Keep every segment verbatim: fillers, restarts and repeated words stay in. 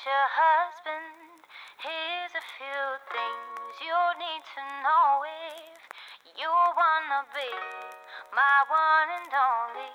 your husband. Here's a few things you need to know if you wanna be my one and only.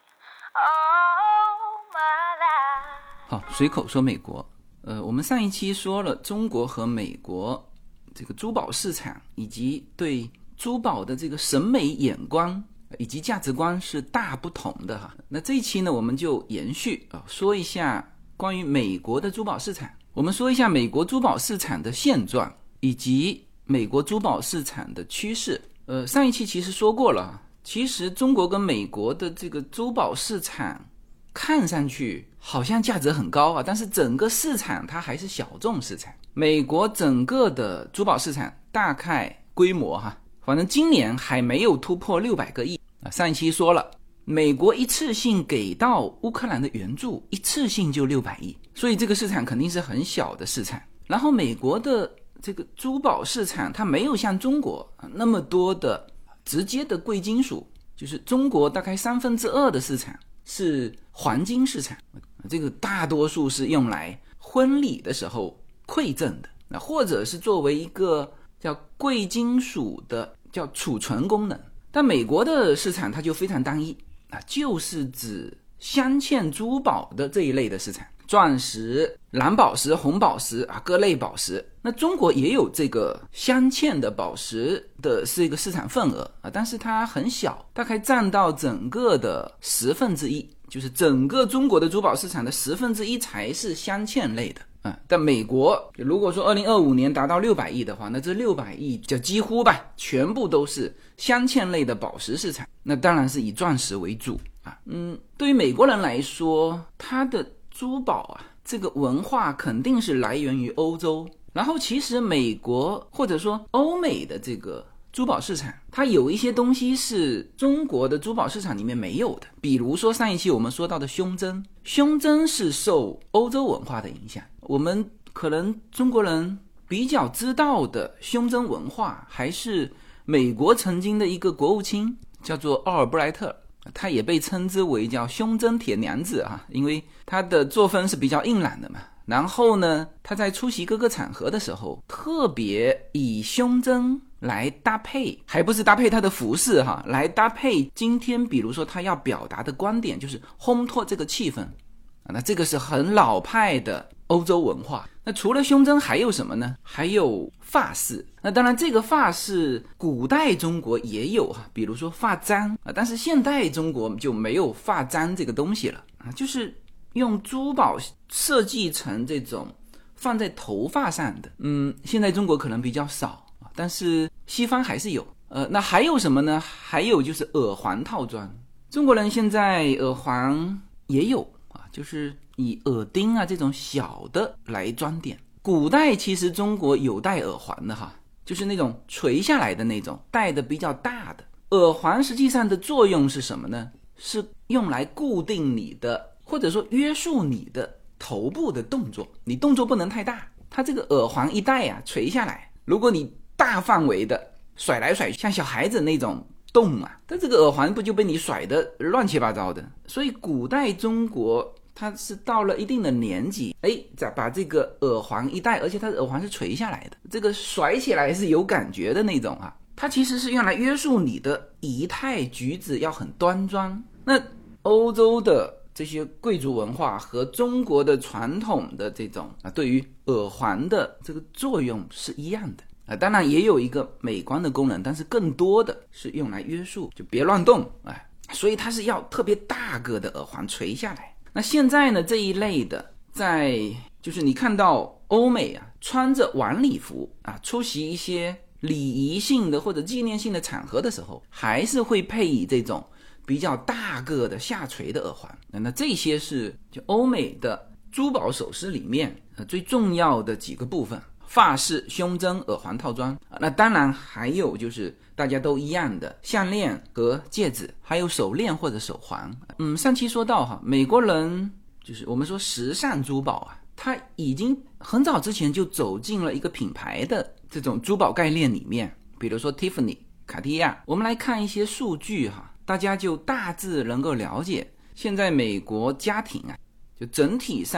Oh, my life. 好，随口说美国。呃，我们上一期说了中国和美国这个珠宝市场以及对珠宝的这个审美眼光以及价值观是大不同的哈。那这一期呢，我们就延续啊，说一下关于美国的珠宝市场。我们说一下美国珠宝市场的现状以及美国珠宝市场的趋势。呃，上一期其实说过了，其实中国跟美国的这个珠宝市场看上去好像价值很高啊，但是整个市场它还是小众市场。美国整个的珠宝市场大概规模哈，反正今年还没有突破六百个亿啊。上一期说了，美国一次性给到乌克兰的援助一次性就六百亿，所以这个市场肯定是很小的市场。然后美国的这个珠宝市场它没有像中国那么多的直接的贵金属，就是中国大概三分之二的市场是黄金市场，这个大多数是用来婚礼的时候馈赠的，或者是作为一个叫贵金属的叫储存功能。但美国的市场它就非常单一，就是指镶嵌珠宝的这一类的市场，钻石、蓝宝石、红宝石啊，各类宝石。那中国也有这个镶嵌的宝石的是一个市场份额啊，但是它很小，大概占到整个的十分之一，就是整个中国的珠宝市场的十分之一才是镶嵌类的。嗯，但美国如果说二零二五年达到六百亿的话，那这六百亿就几乎吧，全部都是镶嵌类的宝石市场，那当然是以钻石为主啊。嗯，对于美国人来说，他的珠宝啊，这个文化肯定是来源于欧洲，然后其实美国或者说欧美的这个珠宝市场，它有一些东西是中国的珠宝市场里面没有的，比如说上一期我们说到的胸针，胸针是受欧洲文化的影响。我们可能中国人比较知道的胸针文化还是美国曾经的一个国务卿叫做奥尔布莱特，他也被称之为叫胸针铁娘子啊，因为他的作风是比较硬朗的嘛。然后呢，他在出席各个场合的时候，特别以胸针来搭配，还不是搭配他的服饰哈，来搭配今天比如说他要表达的观点，就是烘托这个气氛啊。那这个是很老派的欧洲文化。那除了胸针还有什么呢？还有发饰。那当然这个发饰古代中国也有哈，比如说发簪啊，但是现代中国就没有发簪这个东西了啊，就是用珠宝设计成这种放在头发上的。嗯，现在中国可能比较少，但是西方还是有。呃，那还有什么呢？还有就是耳环套装。中国人现在耳环也有啊，就是以耳钉啊这种小的来装点。古代其实中国有戴耳环的哈，就是那种垂下来的那种，戴的比较大的。耳环实际上的作用是什么呢？是用来固定你的或者说约束你的头部的动作，你动作不能太大。它这个耳环一戴啊，垂下来，如果你大范围的甩来甩去，像小孩子那种动啊，它这个耳环不就被你甩得乱七八糟的。所以古代中国它是到了一定的年纪，哎，再把这个耳环一戴，而且它的耳环是垂下来的，这个甩起来是有感觉的那种啊。它其实是用来约束你的仪态举止要很端庄。那欧洲的这些贵族文化和中国的传统的这种啊，对于耳环的这个作用是一样的啊，当然也有一个美观的功能，但是更多的是用来约束，就别乱动啊，所以它是要特别大个的耳环垂下来。那现在呢，这一类的在就是你看到欧美啊穿着晚礼服啊出席一些礼仪性的或者纪念性的场合的时候，还是会配以这种比较大个的下垂的耳环。那这些是就欧美的珠宝首饰里面最重要的几个部分，发饰、胸针、耳环套装。那当然还有就是大家都一样的项链和戒指，还有手链或者手环。嗯，上期说到哈，美国人就是我们说时尚珠宝啊，他已经很早之前就走进了一个品牌的这种珠宝概念里面，比如说 Tiffany、卡地亚。我们来看一些数据哈，大家就大致能够了解现在美国家庭啊，就整体上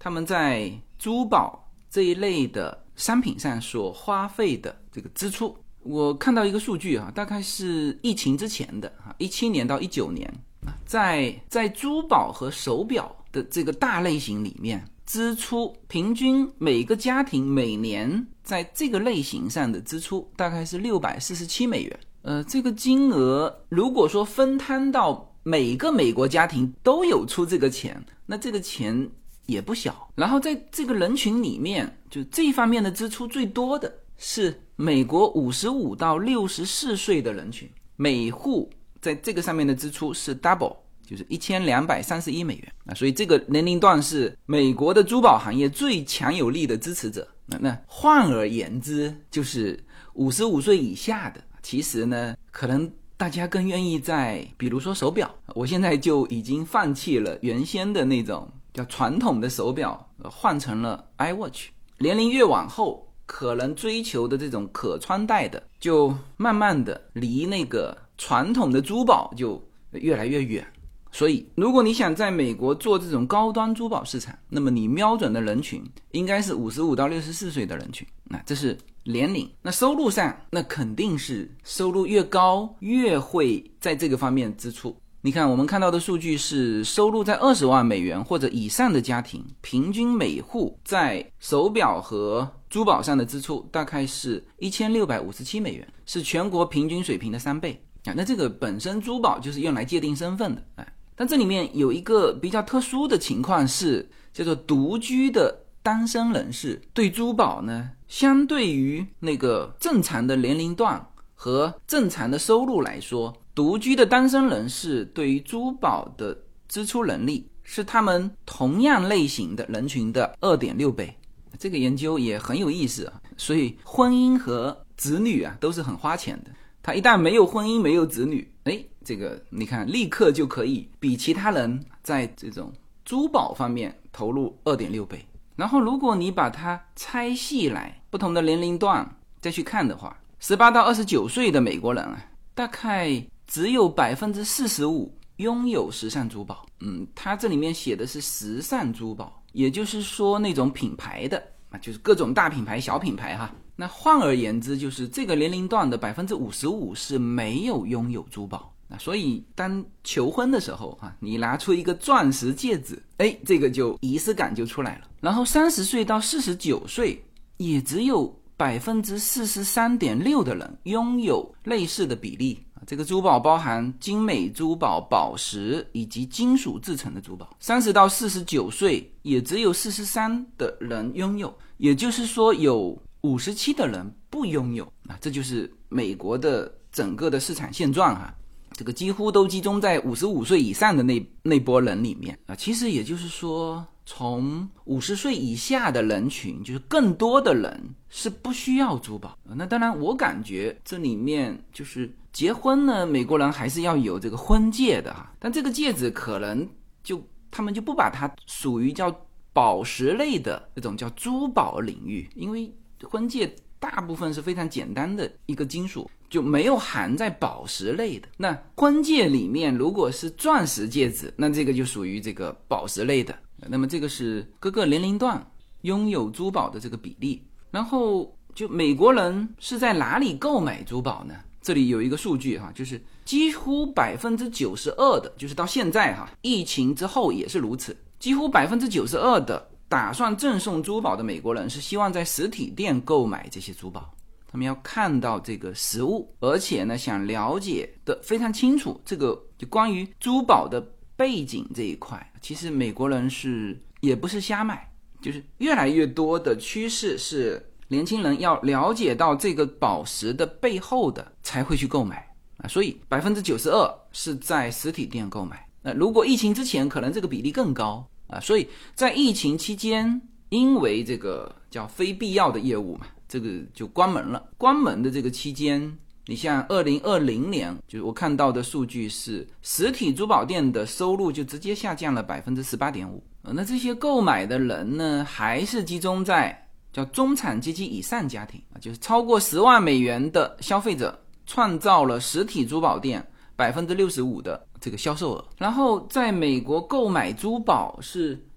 他们在珠宝这一类的商品上所花费的这个支出。我看到一个数据啊，大概是疫情之前的啊，一七年到一九年，在在珠宝和手表的这个大类型里面，支出平均每个家庭每年在这个类型上的支出大概是六百四十七美元。呃，这个金额如果说分摊到每个美国家庭都有出这个钱，那这个钱也不小。然后在这个人群里面，就这一方面的支出最多的是美国五十五到六十四岁的人群，每户在这个上面的支出是 double， 就是一千两百三十一美元。那所以这个年龄段是美国的珠宝行业最强有力的支持者。那那换而言之，就是五十五岁以下的，其实呢，可能大家更愿意在比如说手表，我现在就已经放弃了原先的那种叫传统的手表，换成了 iWatch。 年龄越往后，可能追求的这种可穿戴的就慢慢的离那个传统的珠宝就越来越远。所以如果你想在美国做这种高端珠宝市场，那么你瞄准的人群应该是五十五到六十四岁的人群，那这是年龄。那收入上，那肯定是收入越高越会在这个方面支出。你看我们看到的数据是收入在二十万美元或者以上的家庭，平均每户在手表和珠宝上的支出大概是一千六百五十七美元，是全国平均水平的三倍啊。那这个本身珠宝就是用来界定身份的，哎，但这里面有一个比较特殊的情况是，叫做独居的单身人士对珠宝呢，相对于那个正常的年龄段和正常的收入来说，独居的单身人士对于珠宝的支出能力是他们同样类型的人群的 二点六倍。这个研究也很有意思啊。所以婚姻和子女啊都是很花钱的，他一旦没有婚姻没有子女，诶，这个你看立刻就可以比其他人在这种珠宝方面投入 二点六倍。然后如果你把它拆细来不同的年龄段再去看的话，十八到二十九岁的美国人啊，大概只有 百分之四十五 拥有时尚珠宝。嗯，它这里面写的是时尚珠宝，也就是说那种品牌的，就是各种大品牌小品牌哈。那换而言之，就是这个年龄段的 百分之五十五 是没有拥有珠宝。所以当求婚的时候啊，你拿出一个钻石戒指，诶，这个就仪式感就出来了。然后三十岁到四十九岁也只有 百分之四十三点六 的人拥有类似的比例。这个珠宝包含精美珠宝、宝石以及金属制成的珠宝。三十到四十九岁也只有四十三的人拥有，也就是说有五十七的人不拥有。啊，这就是美国的整个的市场现状哈。这个几乎都集中在五十五岁以上的那那波人里面啊。其实也就是说，从五十岁以下的人群，就是更多的人是不需要珠宝。那当然，我感觉这里面就是结婚呢，美国人还是要有这个婚戒的哈，但这个戒指可能就他们就不把它属于叫宝石类的这种叫珠宝领域，因为婚戒大部分是非常简单的一个金属，就没有含在宝石类的。那婚戒里面如果是钻石戒指，那这个就属于这个宝石类的。那么这个是各个年龄段拥有珠宝的这个比例。然后就美国人是在哪里购买珠宝呢？这里有一个数据哈，就是几乎 百分之九十二 的，就是到现在哈，疫情之后也是如此，几乎 百分之九十二 的打算赠送珠宝的美国人是希望在实体店购买这些珠宝。他们要看到这个实物，而且呢想了解的非常清楚这个就关于珠宝的背景这一块。其实美国人是也不是瞎买，就是越来越多的趋势是年轻人要了解到这个宝石的背后的才会去购买啊。所以 百分之九十二 是在实体店购买。那如果疫情之前可能这个比例更高啊。所以在疫情期间，因为这个叫非必要的业务嘛，这个就关门了。关门的这个期间，你像二零二零年，就是我看到的数据是实体珠宝店的收入就直接下降了 百分之十八点五。 那这些购买的人呢，还是集中在叫中产阶级以上家庭，就是超过十万美元的消费者创造了实体珠宝店 百分之六十五 的这个销售额。然后在美国购买珠宝是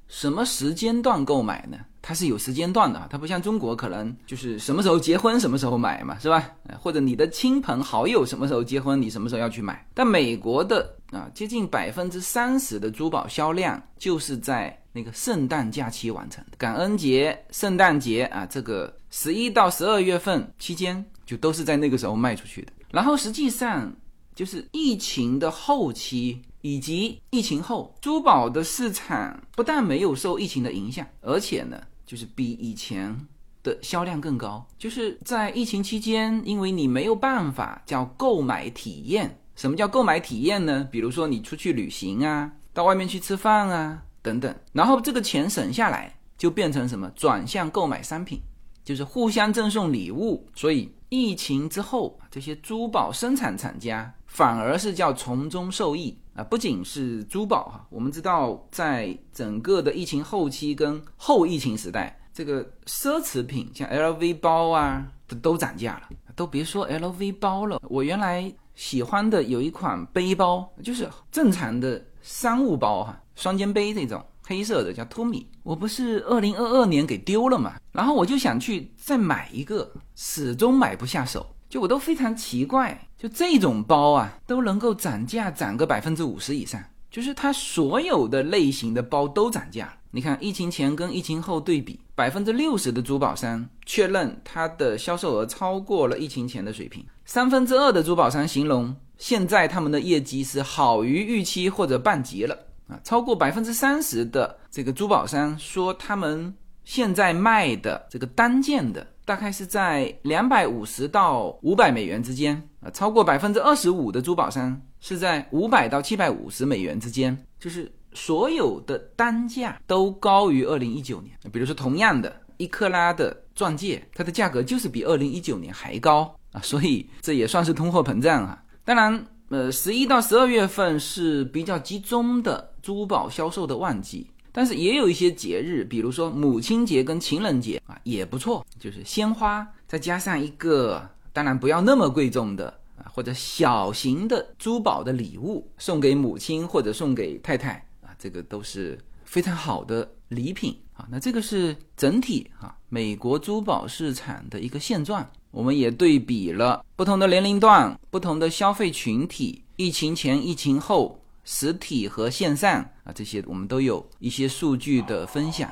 什么时间段购买呢？它是有时间段的，它不像中国可能就是什么时候结婚什么时候买嘛，是吧？或者你的亲朋好友什么时候结婚，你什么时候要去买。但美国的啊，接近百分之三十的珠宝销量就是在那个圣诞假期完成的，感恩节、圣诞节啊，这个十一到十二月份期间就都是在那个时候卖出去的。然后实际上就是疫情的后期以及疫情后，珠宝的市场不但没有受疫情的影响，而且呢就是比以前的销量更高。就是在疫情期间，因为你没有办法叫购买体验。什么叫购买体验呢？比如说你出去旅行啊，到外面去吃饭啊等等，然后这个钱省下来就变成什么？转向购买商品，就是互相赠送礼物。所以疫情之后，这些珠宝生产厂家反而是叫从中受益啊！不仅是珠宝哈，我们知道在整个的疫情后期跟后疫情时代，这个奢侈品像 L V 包啊都涨价了，都别说 L V 包了。我原来喜欢的有一款背包，就是正常的商务包哈，双肩背这种黑色的叫 Tommy， 我不是二零二二年给丢了嘛，然后我就想去再买一个，始终买不下手。就我都非常奇怪，就这种包啊都能够涨价涨个 百分之五十 以上，就是它所有的类型的包都涨价了。你看疫情前跟疫情后对比， 百分之六十 的珠宝商确认它的销售额超过了疫情前的水平，三分之二的珠宝商形容现在他们的业绩是好于预期或者半级了啊，超过 百分之三十 的这个珠宝商说他们现在卖的这个单件的大概是在两百五十到五百美元之间啊，超过 百分之二十五 的珠宝商是在五百到七百五十美元之间，就是所有的单价都高于二零一九年。比如说同样的一克拉的钻戒，它的价格就是比二零一九年还高啊，所以这也算是通货膨胀啊。当然呃，十一到十二月份是比较集中的珠宝销售的旺季，但是也有一些节日，比如说母亲节跟情人节啊，也不错，就是鲜花再加上一个当然不要那么贵重的啊，或者小型的珠宝的礼物送给母亲或者送给太太啊，这个都是非常好的礼品啊。那这个是整体啊美国珠宝市场的一个现状。我们也对比了不同的年龄段、不同的消费群体，疫情前、疫情后，实体和线上啊，这些我们都有一些数据的分享。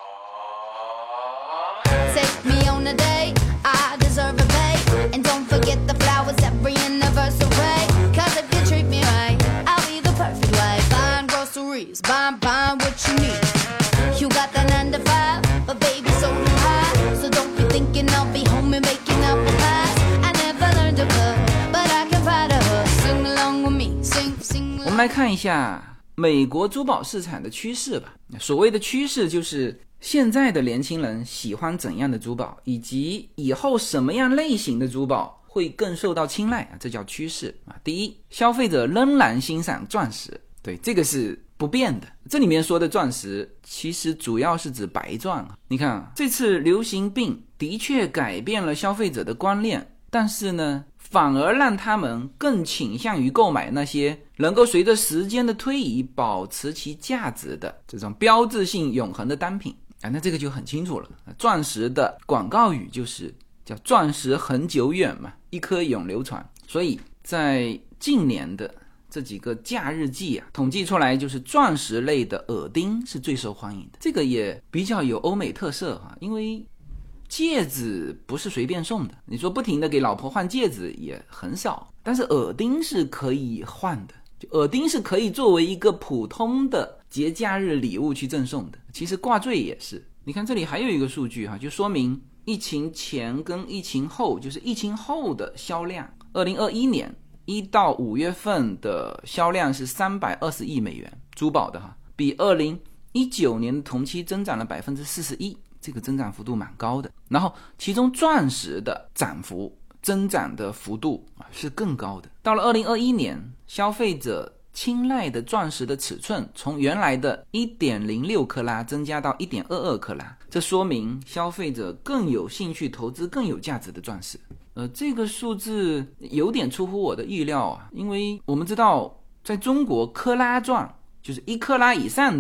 Take me on a day, I deserve a pay. And don't forget the flowers every anniversary. Cause if you treat me right, I'll be the perfect wife. Buying groceries, buying, buying what you need. You got the nine to five, but baby so do I. So don't be thinking I'll be home and making apple pies. I never learned to cook, but I can buy the hook. Sing along with me, sing, sing along. 我们来看一下美国珠宝市场的趋势吧。所谓的趋势就是现在的年轻人喜欢怎样的珠宝，以及以后什么样类型的珠宝会更受到青睐啊，这叫趋势啊。第一，消费者仍然欣赏钻石，对，这个是不变的。这里面说的钻石其实主要是指白钻啊。你看啊，这次流行病的确改变了消费者的观念，但是呢反而让他们更倾向于购买那些能够随着时间的推移保持其价值的这种标志性永恒的单品啊。那这个就很清楚了，钻石的广告语就是叫钻石恒久远嘛，一颗永流传。所以在近年的这几个假日季啊，统计出来就是钻石类的耳钉是最受欢迎的。这个也比较有欧美特色啊，因为戒指不是随便送的，你说不停的给老婆换戒指也很少，但是耳钉是可以换的，就耳钉是可以作为一个普通的节假日礼物去赠送的。其实挂坠也是，你看这里还有一个数据哈，就说明疫情前跟疫情后，就是疫情后的销量，二零二一年一到五月份的销量是三百二十亿美元，珠宝的哈，比二零一九年同期增长了 百分之四十一，这个增长幅度蛮高的。然后其中钻石的涨幅增长的幅度是更高的。到了二零二一年，消费者青睐的钻石的尺寸从原来的 一点零六 克拉增加到 一点二二 克拉，这说明消费者更有兴趣投资更有价值的钻石。呃，这个数字有点出乎我的意料啊，因为我们知道在中国克拉钻就是一克拉以上的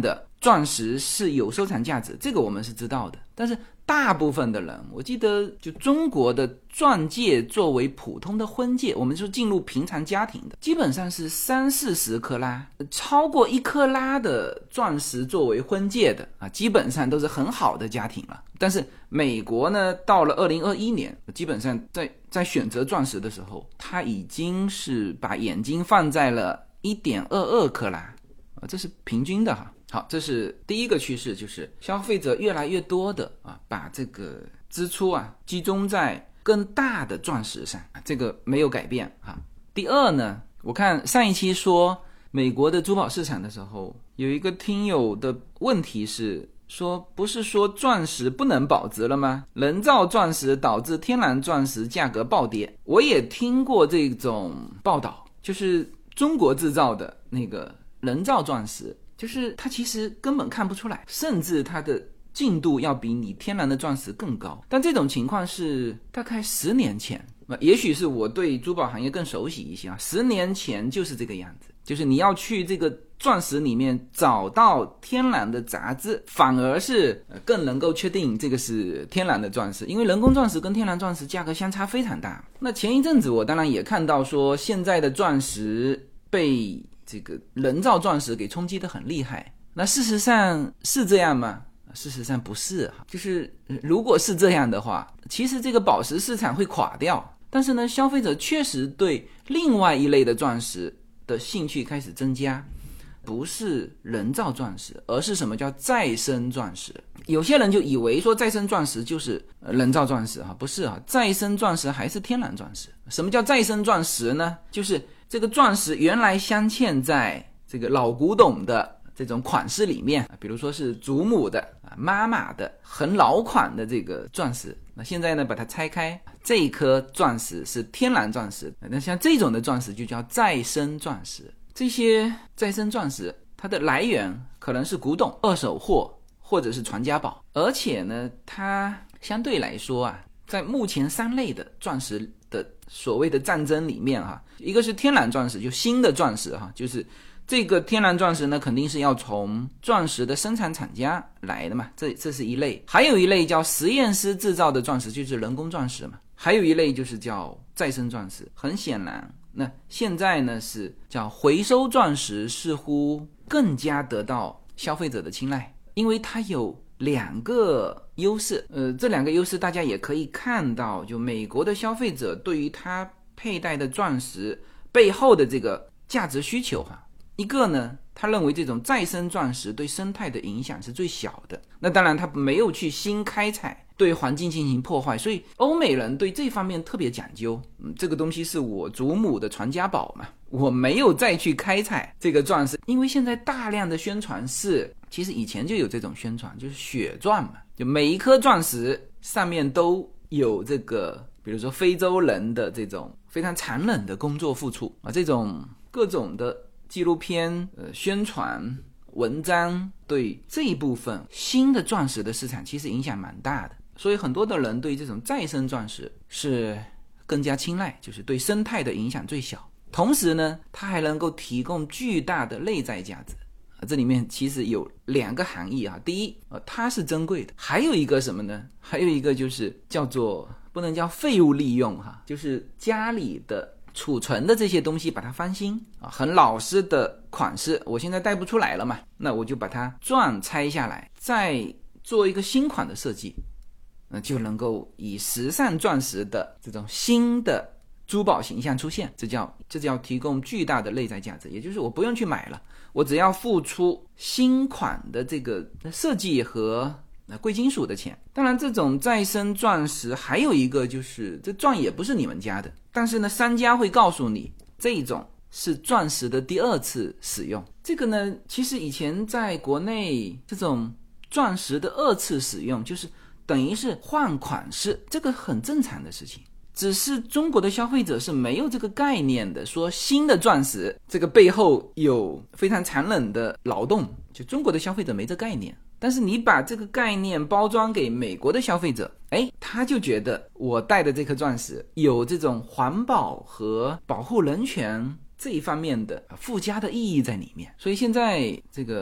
钻石是有收藏价值，这个我们是知道的。但是大部分的人，我记得就中国的钻戒作为普通的婚戒，我们就进入平常家庭的，基本上是三四十克拉，超过一克拉的钻石作为婚戒的啊，基本上都是很好的家庭了。但是美国呢，到了二零二一年，基本上在在选择钻石的时候，它已经是把眼睛放在了 一点二二克拉啊，这是平均的哈。好，这是第一个趋势，就是消费者越来越多的啊，把这个支出啊集中在更大的钻石上，这个没有改变啊。第二呢，我看上一期说美国的珠宝市场的时候，有一个听友的问题是说，不是说钻石不能保值了吗？人造钻石导致天然钻石价格暴跌。我也听过这种报道，就是中国制造的那个人造钻石，就是它其实根本看不出来，甚至它的净度要比你天然的钻石更高。但这种情况是大概十年前，也许是我对珠宝行业更熟悉一些啊。十年前就是这个样子，就是你要去这个钻石里面找到天然的杂质，反而是更能够确定这个是天然的钻石，因为人工钻石跟天然钻石价格相差非常大。那前一阵子我当然也看到说，现在的钻石被这个人造钻石给冲击得很厉害。那事实上是这样吗？事实上不是，就是如果是这样的话，其实这个宝石市场会垮掉。但是呢，消费者确实对另外一类的钻石的兴趣开始增加，不是人造钻石，而是什么叫再生钻石。有些人就以为说再生钻石就是人造钻石哈，不是啊，再生钻石还是天然钻石。什么叫再生钻石呢？就是这个钻石原来镶嵌在这个老古董的这种款式里面，比如说是祖母的、妈妈的很老款的这个钻石，那现在呢把它拆开，这一颗钻石是天然钻石，那像这种的钻石就叫再生钻石。这些再生钻石它的来源可能是古董、二手货或者是传家宝，而且呢它相对来说啊，在目前三类的钻石的所谓的战争里面哈，一个是天然钻石，就新的钻石哈，就是这个天然钻石呢肯定是要从钻石的生产厂家来的嘛，这这是一类。还有一类叫实验室制造的钻石，就是人工钻石嘛。还有一类就是叫再生钻石。很显然，那现在呢是叫回收钻石，似乎更加得到消费者的青睐，因为它有两个优势。呃，这两个优势大家也可以看到，就美国的消费者对于他佩戴的钻石背后的这个价值需求哈。一个呢，他认为这种再生钻石对生态的影响是最小的，那当然他没有去新开采，对环境进行破坏，所以欧美人对这方面特别讲究。嗯，这个东西是我祖母的传家宝嘛，我没有再去开采这个钻石。因为现在大量的宣传是，其实以前就有这种宣传，就是血钻嘛，就每一颗钻石上面都有这个，比如说非洲人的这种非常残忍的工作付出啊，这种各种的纪录片、呃、宣传文章对这一部分新的钻石的市场其实影响蛮大的，所以很多的人对这种再生钻石是更加青睐，就是对生态的影响最小。同时呢，它还能够提供巨大的内在价值。这里面其实有两个含义啊，第一，呃，它是珍贵的；还有一个什么呢？还有一个就是叫做不能叫废物利用哈，就是家里的储存的这些东西把它翻新啊，很老式的款式，我现在带不出来了嘛，那我就把它钻拆下来，再做一个新款的设计，那就能够以时尚钻石的这种新的珠宝形象出现，这叫这叫提供巨大的内在价值，也就是我不用去买了，我只要付出新款的这个设计和贵金属的钱。当然这种再生钻石还有一个就是这钻也不是你们家的，但是呢商家会告诉你这种是钻石的第二次使用。这个呢其实以前在国内这种钻石的二次使用就是等于是换款式，这个很正常的事情，只是中国的消费者是没有这个概念的，说新的钻石这个背后有非常残忍的劳动，就中国的消费者没这概念。但是你把这个概念包装给美国的消费者，哎，他就觉得我戴的这颗钻石有这种环保和保护人权这一方面的附加的意义在里面。所以现在这个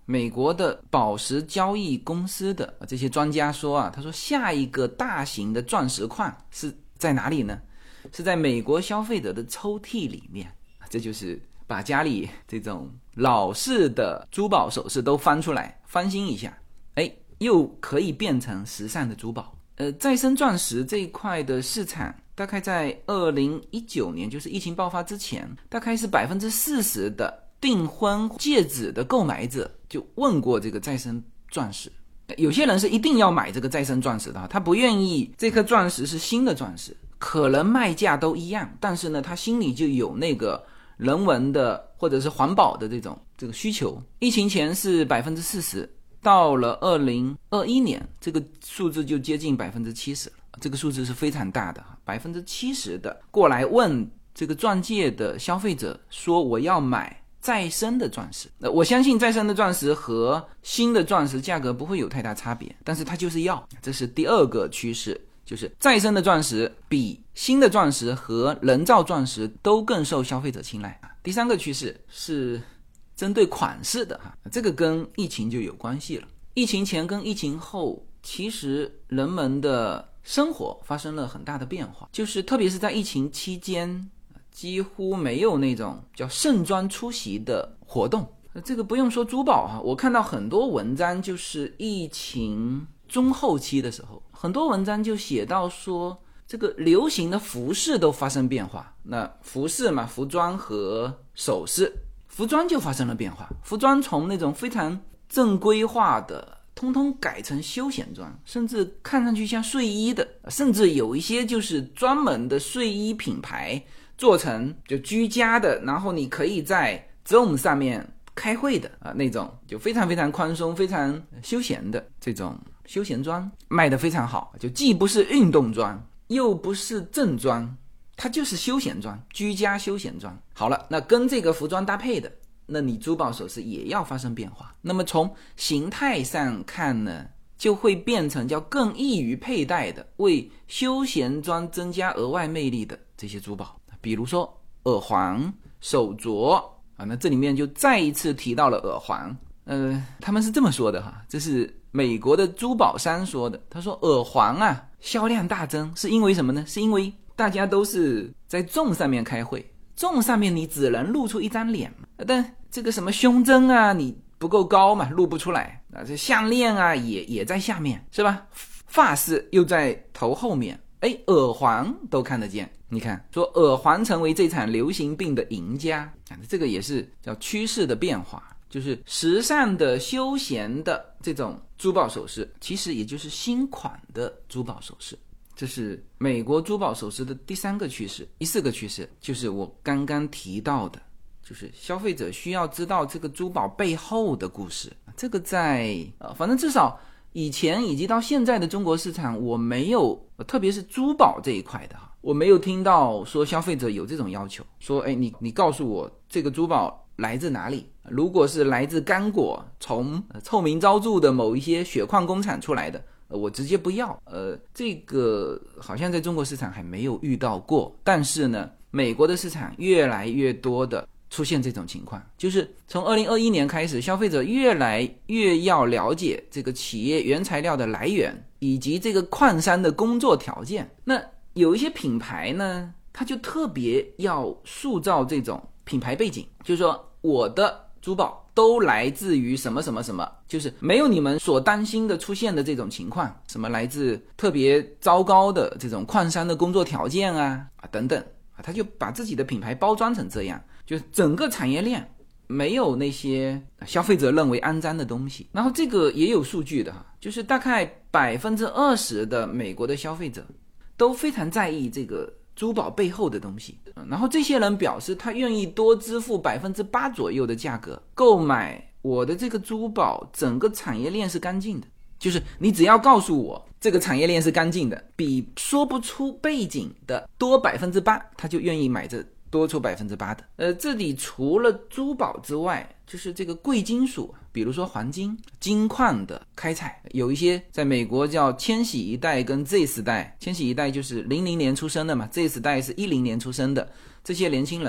美国的宝石交易公司的这些专家说啊，他说下一个大型的钻石矿是在哪里呢？是在美国消费者的抽屉里面。这就是把家里这种老式的珠宝首饰都翻出来翻新一下，哎，又可以变成时尚的珠宝。呃，再生钻石这一块的市场大概在二零一九年，就是疫情爆发之前，大概是 百分之四十 的订婚戒指的购买者就问过这个再生钻石。有些人是一定要买这个再生钻石的，他不愿意这颗钻石是新的钻石，可能卖价都一样，但是呢他心里就有那个人文的或者是环保的这种这个需求。疫情前是 百分之四十， 到了二零二一年这个数字就接近 百分之七十 了，这个数字是非常大的， 百分之七十 的过来问这个钻戒的消费者说我要买再生的钻石。我相信再生的钻石和新的钻石价格不会有太大差别，但是它就是要，这是第二个趋势，就是再生的钻石比新的钻石和人造钻石都更受消费者青睐。第三个趋势是针对款式的，这个跟疫情就有关系了。疫情前跟疫情后，其实人们的生活发生了很大的变化，就是特别是在疫情期间几乎没有那种叫盛装出席的活动。这个不用说珠宝哈，我看到很多文章就是疫情中后期的时候，很多文章就写到说这个流行的服饰都发生变化。那服饰嘛，服装和首饰，服装就发生了变化，服装从那种非常正规化的通通改成休闲装，甚至看上去像睡衣的，甚至有一些就是专门的睡衣品牌做成就居家的，然后你可以在 Zoom 上面开会的啊，那种就非常非常宽松非常休闲的这种休闲装卖得非常好，就既不是运动装又不是正装，它就是休闲装，居家休闲装。好了，那跟这个服装搭配的，那你珠宝首饰也要发生变化。那么从形态上看呢，就会变成叫更易于佩戴的，为休闲装增加额外魅力的这些珠宝，比如说耳环、手镯啊，那这里面就再一次提到了耳环。呃，他们是这么说的哈，这是美国的珠宝商说的。他说耳环啊销量大增是因为什么呢？是因为大家都是在Zoom上面开会，Zoom上面你只能露出一张脸嘛，但这个什么胸针啊你不够高嘛，露不出来啊，这项链啊也也在下面是吧，发饰又在头后面，哎，耳环都看得见。你看说耳环成为这场流行病的赢家，这个也是叫趋势的变化，就是时尚的休闲的这种珠宝首饰其实也就是新款的珠宝首饰。这是美国珠宝首饰的第三个趋势。第四个趋势就是我刚刚提到的，就是消费者需要知道这个珠宝背后的故事。这个在呃，反正至少以前以及到现在的中国市场，我没有，特别是珠宝这一块的，我没有听到说消费者有这种要求，说哎，你你告诉我这个珠宝来自哪里？如果是来自刚果，从臭名昭著的某一些血矿工厂出来的，我直接不要。呃，这个好像在中国市场还没有遇到过，但是呢，美国的市场越来越多的出现这种情况，就是从二零二一年开始，消费者越来越要了解这个企业原材料的来源以及这个矿山的工作条件。那有一些品牌呢，它就特别要塑造这种品牌背景，就是说我的珠宝都来自于什么什么什么，就是没有你们所担心的出现的这种情况，什么来自特别糟糕的这种矿山的工作条件啊啊等等啊，他就把自己的品牌包装成这样，就是整个产业链没有那些消费者认为肮脏的东西。然后这个也有数据的哈，就是大概 百分之二十 的美国的消费者都非常在意这个珠宝背后的东西，然后这些人表示他愿意多支付 百分之八 左右的价格购买我的这个珠宝，整个产业链是干净的，就是你只要告诉我这个产业链是干净的，比说不出背景的多 百分之八， 他就愿意买这多出 百分之八 的。呃，这里除了珠宝之外，就是这个贵金属，比如说黄金、金矿的开采，有一些在美国叫千禧一代跟 Z 时代，千禧一代就是零零年出生的嘛， Z 时代是一零年出生的，这些年轻人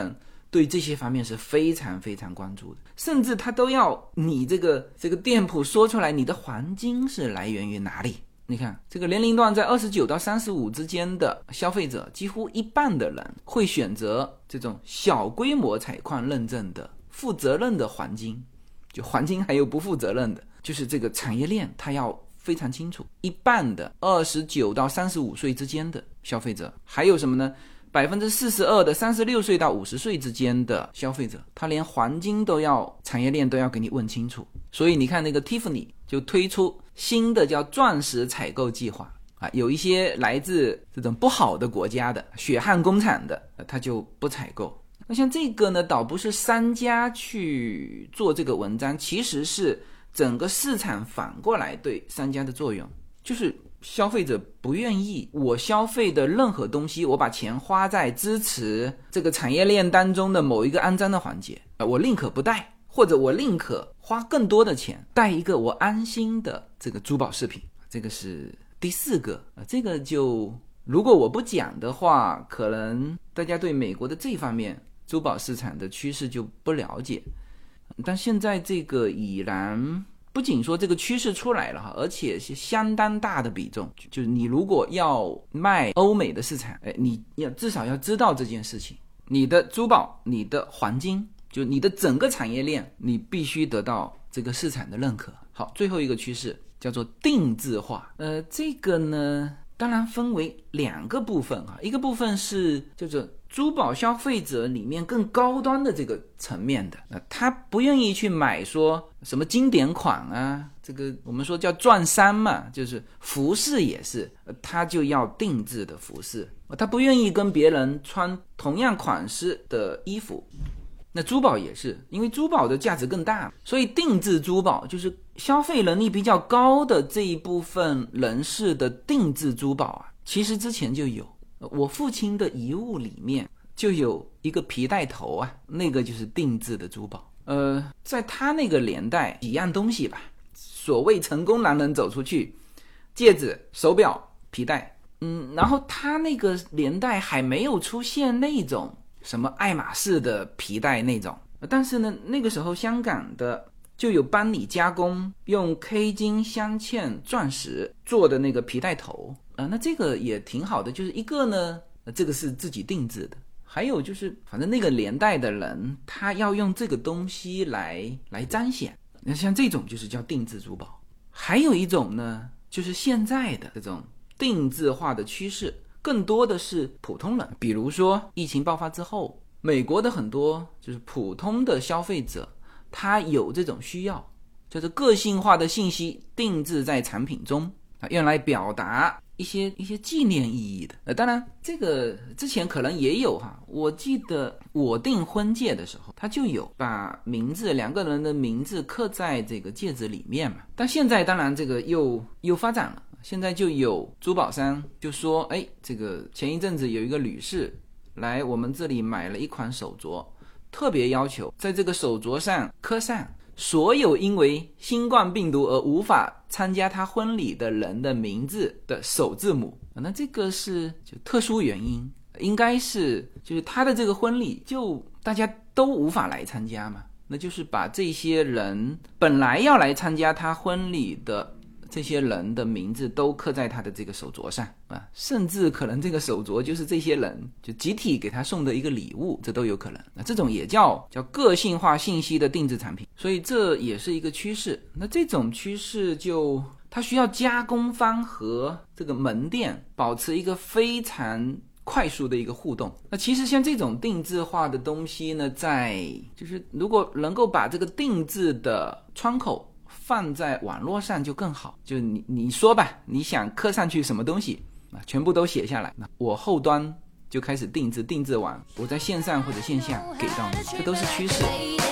对这些方面是非常非常关注的，甚至他都要你这个这个店铺说出来你的黄金是来源于哪里。你看这个年龄段在二十九到三十五之间的消费者，几乎一半的人会选择这种小规模采矿认证的负责任的黄金，就黄金还有不负责任的，就是这个产业链它要非常清楚。一半的二十九到三十五岁之间的消费者，还有什么呢？百分之四十二的三十六岁到五十岁之间的消费者，他连黄金都要产业链都要给你问清楚。所以你看那个 Tiffany 就推出新的叫钻石采购计划啊，有一些来自这种不好的国家的血汗工厂的，他就不采购。那像这个呢，倒不是商家去做这个文章，其实是整个市场反过来对商家的作用，就是消费者不愿意我消费的任何东西，我把钱花在支持这个产业链当中的某一个肮脏的环节，我宁可不带，或者我宁可花更多的钱带一个我安心的这个珠宝饰品。这个是第四个，这个就如果我不讲的话，可能大家对美国的这方面珠宝市场的趋势就不了解。但现在这个已然不仅说这个趋势出来了，而且是相当大的比重，就是你如果要卖欧美的市场，哎，你要至少要知道这件事情，你的珠宝，你的黄金，就你的整个产业链，你必须得到这个市场的认可。好，最后一个趋势叫做定制化。呃，这个呢，当然分为两个部分啊，一个部分是叫做珠宝消费者里面更高端的这个层面的，呃，他不愿意去买说什么经典款啊，这个我们说叫钻山嘛，就是服饰也是，呃，他就要定制的服饰，呃，他不愿意跟别人穿同样款式的衣服。那珠宝也是，因为珠宝的价值更大，所以定制珠宝就是消费能力比较高的这一部分人士的定制珠宝啊，其实之前就有。我父亲的遗物里面就有一个皮带头啊，那个就是定制的珠宝。呃，在他那个年代，几样东西吧，所谓成功男人走出去，戒指、手表、皮带，嗯，然后他那个年代还没有出现那种什么爱马仕的皮带那种，但是呢，那个时候香港的就有帮你加工用 K 金、镶嵌、钻石做的那个皮带头。呃，那这个也挺好的，就是一个呢，这个是自己定制的，还有就是反正那个年代的人他要用这个东西来来彰显，那像这种就是叫定制珠宝。还有一种呢，就是现在的这种定制化的趋势更多的是普通人，比如说疫情爆发之后，美国的很多就是普通的消费者，他有这种需要，就是个性化的信息定制在产品中，用来表达一些一些纪念意义的。呃，当然这个之前可能也有哈，我记得我订婚戒的时候，他就有把名字两个人的名字刻在这个戒指里面嘛。但现在当然这个又又发展了，现在就有珠宝商就说，哎，这个前一阵子有一个女士来我们这里买了一款手镯，特别要求在这个手镯上刻上所有因为新冠病毒而无法参加他婚礼的人的名字的首字母。那这个是就特殊原因，应该是就是他的这个婚礼就大家都无法来参加嘛，那就是把这些人本来要来参加他婚礼的这些人的名字都刻在他的这个手镯上啊，甚至可能这个手镯就是这些人就集体给他送的一个礼物，这都有可能。那这种也叫叫个性化信息的定制产品，所以这也是一个趋势。那这种趋势就它需要加工方和这个门店保持一个非常快速的一个互动。那其实像这种定制化的东西呢，在就是如果能够把这个定制的窗口放在网络上就更好，就你你说吧，你想刻上去什么东西啊，全部都写下来，那我后端就开始定制，定制完我在线上或者线下给到你，这都是趋势。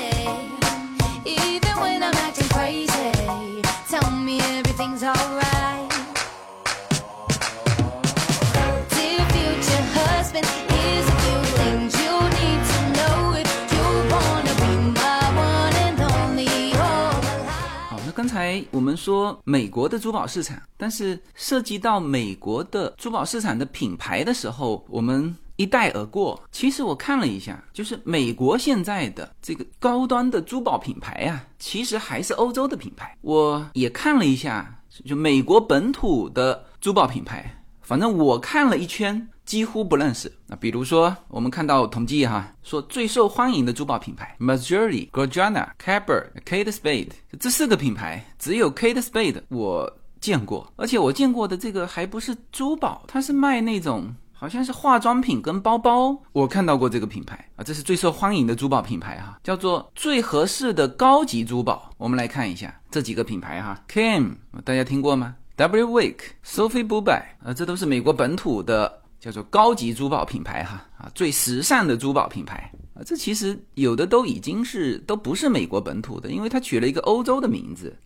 刚才我们说美国的珠宝市场，但是涉及到美国的珠宝市场的品牌的时候，我们一带而过。其实我看了一下，就是美国现在的这个高端的珠宝品牌啊，其实还是欧洲的品牌。我也看了一下，就美国本土的珠宝品牌，反正我看了一圈，几乎不认识。那比如说，我们看到统计哈，说最受欢迎的珠宝品牌 Maserati、Gorjana、Cabot、Kate Spade 这四个品牌，只有 Kate Spade 我见过，而且我见过的这个还不是珠宝，它是卖那种好像是化妆品跟包包。我看到过这个品牌啊，这是最受欢迎的珠宝品牌哈，叫做最合适的高级珠宝。我们来看一下这几个品牌哈 Kim 大家听过吗？ W Wick、Sophie Boubet 啊，这都是美国本土的叫做高级珠宝品牌哈啊，最时尚的珠宝品牌啊，这其实有的都已经是都不是美国本土的，因为它取了一个欧洲的名字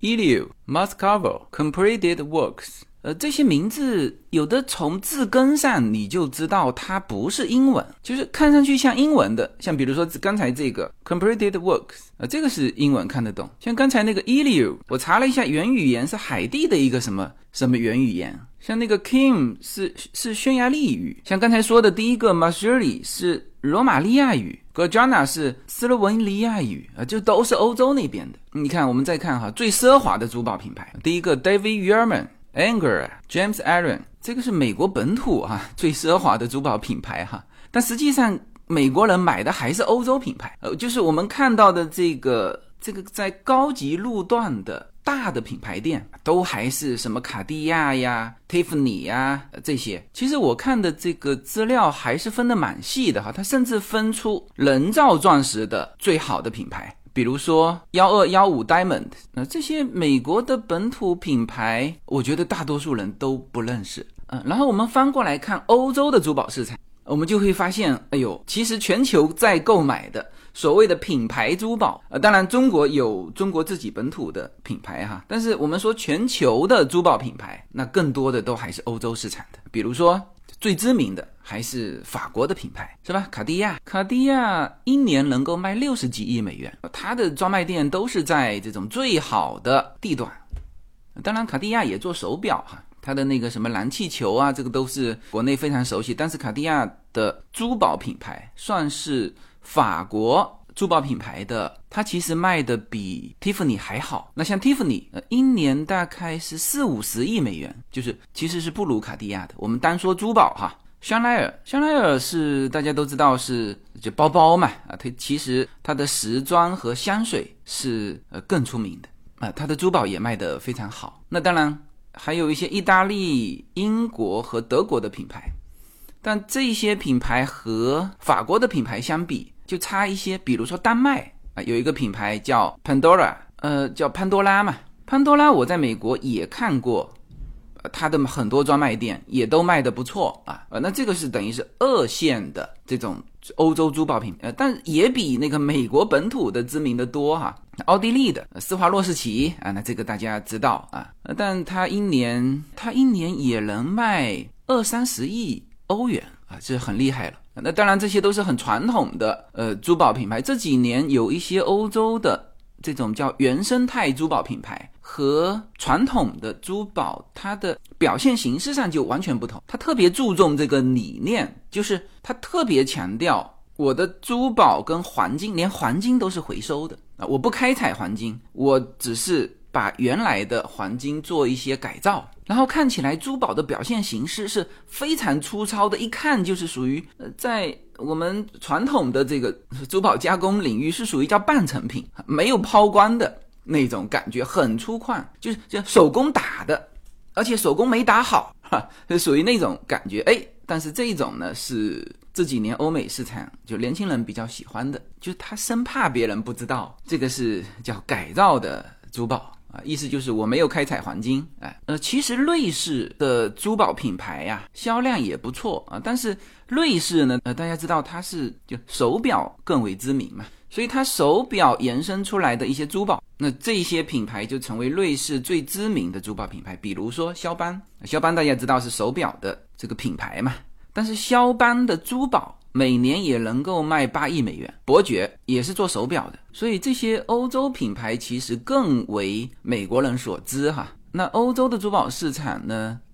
Elio、Mascavo、Completed Works。呃，这些名字有的从字根上你就知道它不是英文，就是看上去像英文的，像比如说刚才这个 Completed Works， 呃，这个是英文看得懂。像刚才那个 Elio， 我查了一下原语言是海地的一个什么什么原语言，像那个 Kim 是是匈牙利语，像刚才说的第一个 Maserati 是罗马利亚语， Gorjana 是斯洛文尼亚语，呃，就都是欧洲那边的。你看我们再看哈，最奢华的珠宝品牌，第一个 David Yurman、Angora、James Aaron， 这个是美国本土啊最奢华的珠宝品牌哈，但实际上美国人买的还是欧洲品牌，呃，就是我们看到的这个这个在高级路段的大的品牌店，都还是什么卡地亚呀、Tiffany 呀、呃、这些。其实我看的这个资料还是分得蛮细的哈，它甚至分出人造钻石的最好的品牌。比如说一二一五 Diamond， 那这些美国的本土品牌，我觉得大多数人都不认识。嗯，然后我们翻过来看欧洲的珠宝市场，我们就会发现，哎呦，其实全球在购买的所谓的品牌珠宝，呃，当然中国有中国自己本土的品牌哈，但是我们说全球的珠宝品牌，那更多的都还是欧洲市场的。比如说最知名的还是法国的品牌，是吧？卡地亚，卡地亚一年能够卖六十几亿美元，它的专卖店都是在这种最好的地段。当然，卡地亚也做手表哈，它的那个什么蓝气球啊，这个都是国内非常熟悉。但是卡地亚的珠宝品牌算是法国珠宝品牌的，它其实卖的比 Tiffany 还好。那像 Tiffany 呃，一年大概是四五十亿美元，就是其实是不如卡地亚的。我们单说珠宝哈，香奈儿，香奈儿是大家都知道是就包包嘛啊，它其实它的时装和香水是呃更出名的啊，它的珠宝也卖得非常好。那当然还有一些意大利、英国和德国的品牌，但这些品牌和法国的品牌相比就差一些。比如说丹麦啊，有一个品牌叫 Pandora， 呃，叫潘多拉嘛。潘多拉我在美国也看过，呃、它的很多专卖店也都卖得不错啊。呃，那这个是等于是二线的这种欧洲珠宝品，呃，但也比那个美国本土的知名的多哈。奥地利的施华洛世奇啊，那这个大家知道啊，但它一年它一年也能卖二三十亿欧元啊，这很厉害了。那当然这些都是很传统的呃珠宝品牌，这几年有一些欧洲的这种叫原生态珠宝品牌和传统的珠宝，它的表现形式上就完全不同。它特别注重这个理念，就是它特别强调我的珠宝跟黄金，连黄金都是回收的啊，我不开采黄金，我只是把原来的黄金做一些改造，然后看起来珠宝的表现形式是非常粗糙的，一看就是属于呃在我们传统的这个珠宝加工领域是属于叫半成品，没有抛光的那种感觉，很粗犷，就是就手工打的，而且手工没打好哈，是属于那种感觉。哎，但是这一种呢是这几年欧美市场就年轻人比较喜欢的，就是他生怕别人不知道，这个是叫改造的珠宝啊，意思就是我没有开采黄金。哎，呃，其实瑞士的珠宝品牌呀、啊，销量也不错啊，但是瑞士呢，呃，大家知道它是就手表更为知名嘛，所以它手表延伸出来的一些珠宝，那这些品牌就成为瑞士最知名的珠宝品牌。比如说肖邦，肖邦大家知道是手表的这个品牌嘛，但是肖邦的珠宝每年也能够卖八亿美元，伯爵也是做手表的，所以这些欧洲品牌其实更为美国人所知哈。那欧洲的珠宝市场呢，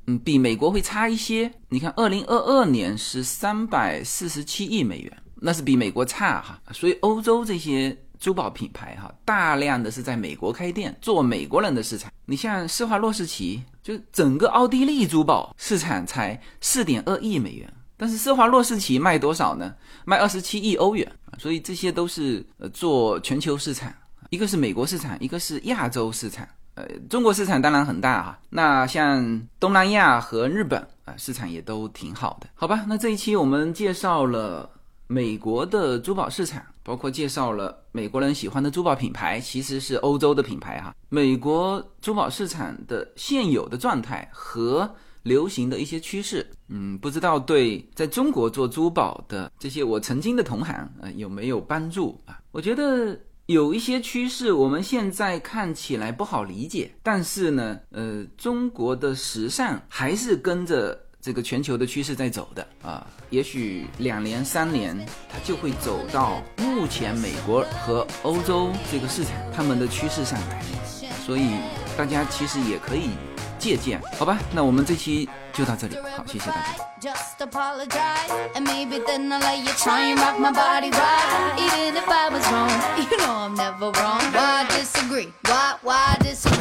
嗯，比美国会差一些。你看二零二二年是三百四十七亿美元，那是比美国差哈。所以欧洲这些珠宝品牌哈，大量的是在美国开店，做美国人的市场。你像施华洛世奇，就整个奥地利珠宝市场才 四点二亿美元，但是施华洛世奇卖多少呢？卖二十七亿欧元。所以这些都是呃做全球市场，一个是美国市场，一个是亚洲市场。呃，中国市场当然很大哈，那像东南亚和日本啊、呃，市场也都挺好的，好吧？那这一期我们介绍了美国的珠宝市场，包括介绍了美国人喜欢的珠宝品牌，其实是欧洲的品牌哈。美国珠宝市场的现有的状态和流行的一些趋势，嗯，不知道对在中国做珠宝的这些我曾经的同行呃有没有帮助啊？我觉得有一些趋势我们现在看起来不好理解，但是呢，呃，中国的时尚还是跟着这个全球的趋势在走的啊。也许两年三年，它就会走到目前美国和欧洲这个市场他们的趋势上来，所以大家其实也可以借鉴，好吧？那我们这期就到这里，好，谢谢大家。 Just apologize, and maybe then I'll let you try and rock my body right. Even if I was wrong, you know I'm never wrong. Why disagree? Why, why disagree?